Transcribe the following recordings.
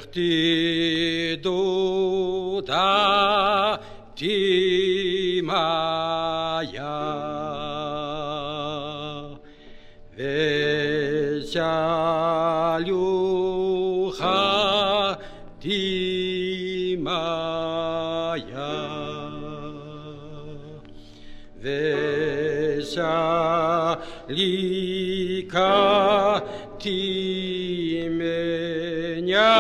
ti duda ti maya veselюха ti maya veselika ti меня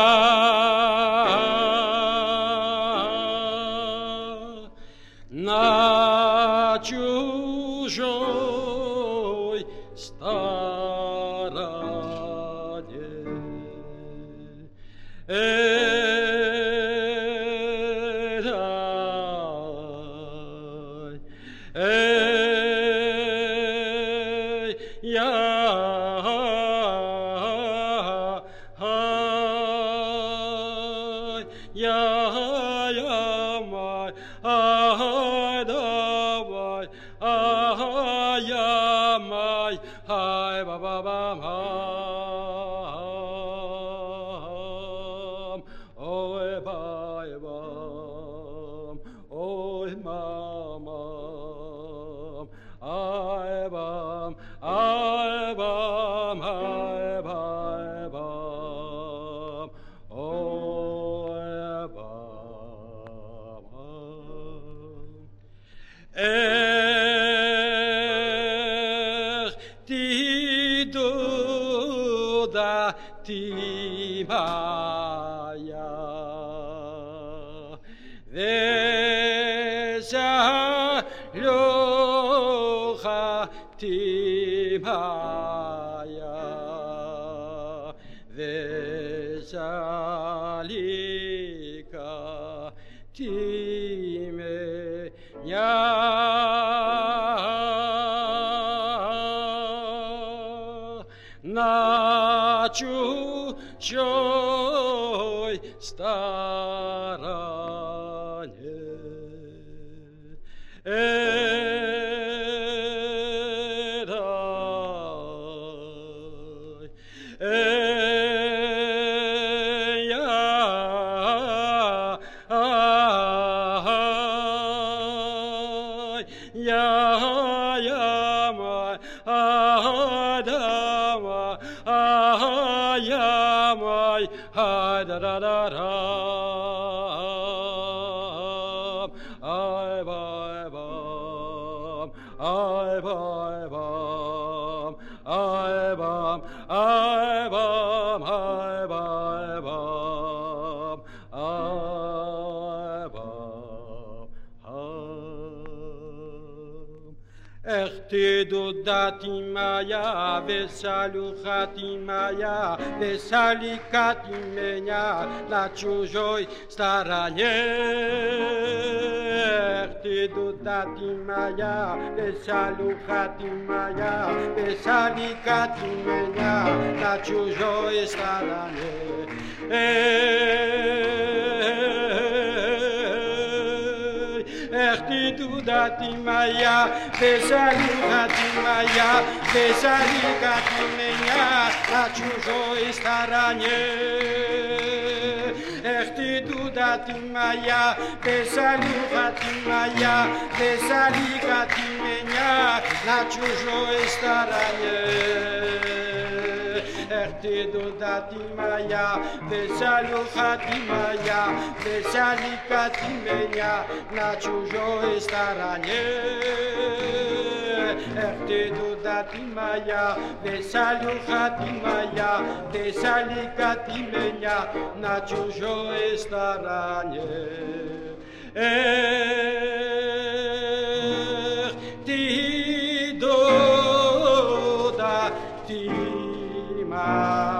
на чужой стороне. Ti duda ti maya veselюха ti maya veselika ti меня на чужой стороне. Ti duda ti maya veselюха ti maya veselika ti меня на чужой стороне. Ti duda ti maya veselюха ti maya veselika ti меня на чужой стороне. Ti duda ti maya veselюха ti maya veselika ti меня на чужой стороне. Ti duda ti maya veselюха ti maya veselika ti меня на чужой стороне. Ti duda ti maya veselюха ti maya veselika ti меня на чужой стороне. Ti duda ti maya veselюха ti maya veselika ti меня на чужой стороне. Ti duda ti maya